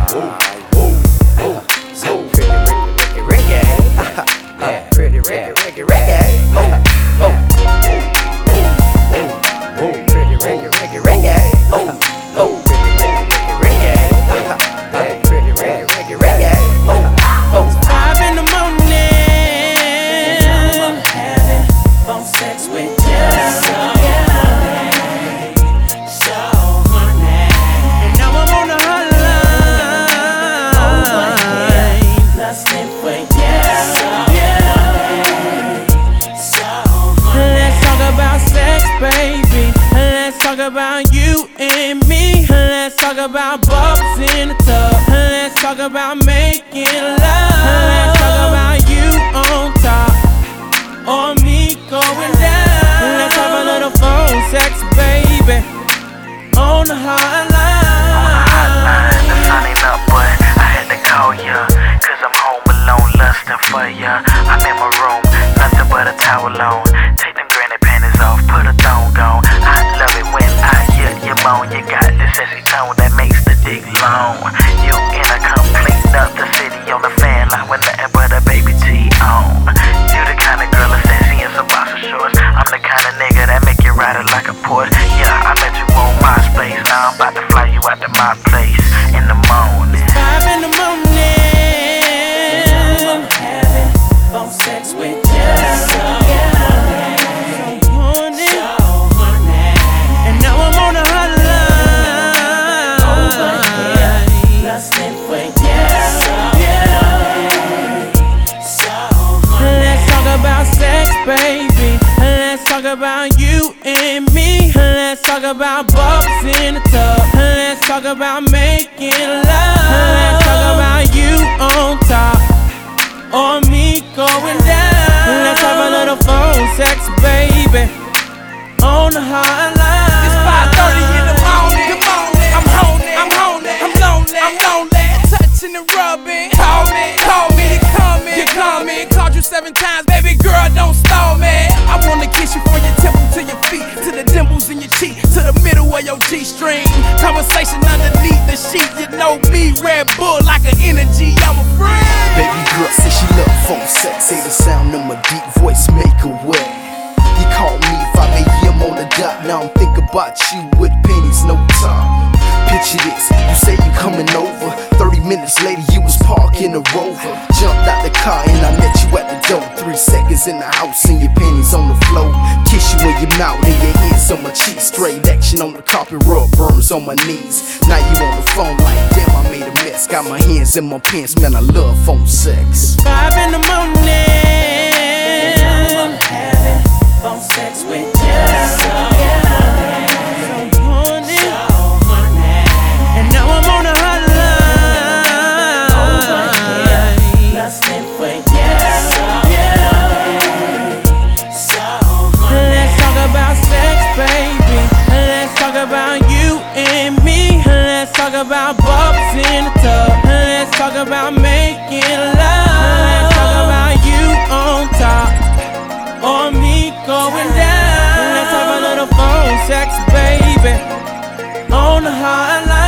About you and me. Let's talk about bubbles in the tub. Let's talk about making love. Let's talk about you on top or me going down. Let's have a little phone sex, baby, on the hotline. The sun ain't up, but I had to call ya, 'cause I'm home alone, lusting for ya. I'm in my room, nothing but a towel on. Take them granny panties off, put a thong on. I love it when I hear you moan. You got this sexy tone that makes the dick long. You in a complete the city on the fan line with nothing but a baby T on. You the kind of girl that's sexy in some boxer shorts. I'm the kind of nigga that make you ride it like a Porsche. Yeah, I met you on MySpace. Now I'm about to fly you out to my place in the morning. 5 in the morning. I'm having phone sex with you. Baby, let's talk about you and me. Let's talk about bubbles in the tub. Let's talk about making love. Let's talk about you on top or me going down. Let's have a little phone sex, baby, on the hotline. It's 5:30 in the morning. Good morning. I'm lonely. I'm lonely. Touching and rubbing. Call me, you coming. Called you 7 times, baby girl, don't stall me. I wanna kiss you from your temple to your feet, to the dimples in your cheek, to the middle of your G-string. Conversation underneath the sheet, you know me, Red Bull like an energy, I'm a friend. Baby girl say she love phone sex, say the sound of my deep voice make her wet. You call me 5 AM on the dot, now I'm thinking about you with pennies, no time. Picture this, you say you coming over. 30 minutes later you was parking a Rover. Jumped out the car and I met you at the door. 3 seconds in the house and your panties on the floor. Kiss you in your mouth and your hands on my cheek. Straight action on the carpet, rub burns on my knees. Now you on the phone like damn I made a mess. Got my hands in my pants, man I love phone sex. 5 in the morning. I'm having phone sex with you. About bubbles in the tub. Let's talk about making love. Let's talk about you on top or me going down. Let's have a little phone sex, baby, on the hotline.